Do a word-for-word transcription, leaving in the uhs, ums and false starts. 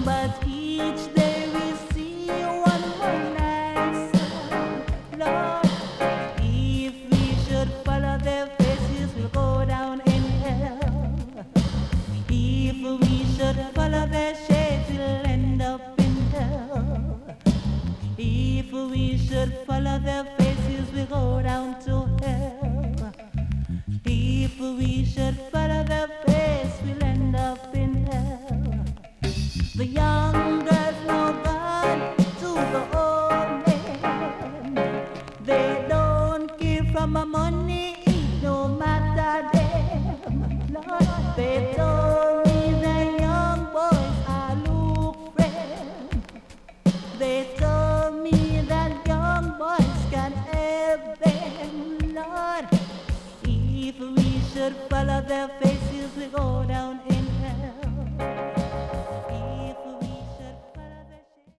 but each day we see one more nicer. Lord, if we should follow their faces, we'll go down in hell. If we should follow their shades, we'll end up in hell. If we should follow their faces, we'll go down to hell. If we should follow their face, we'll end up in hell. The young girls know God to the old men. They don't give from my money, no matter them. Lord, they told me that young boys are look friends. They told me that young boys can help them. Lord, if we should follow their faces, we go down in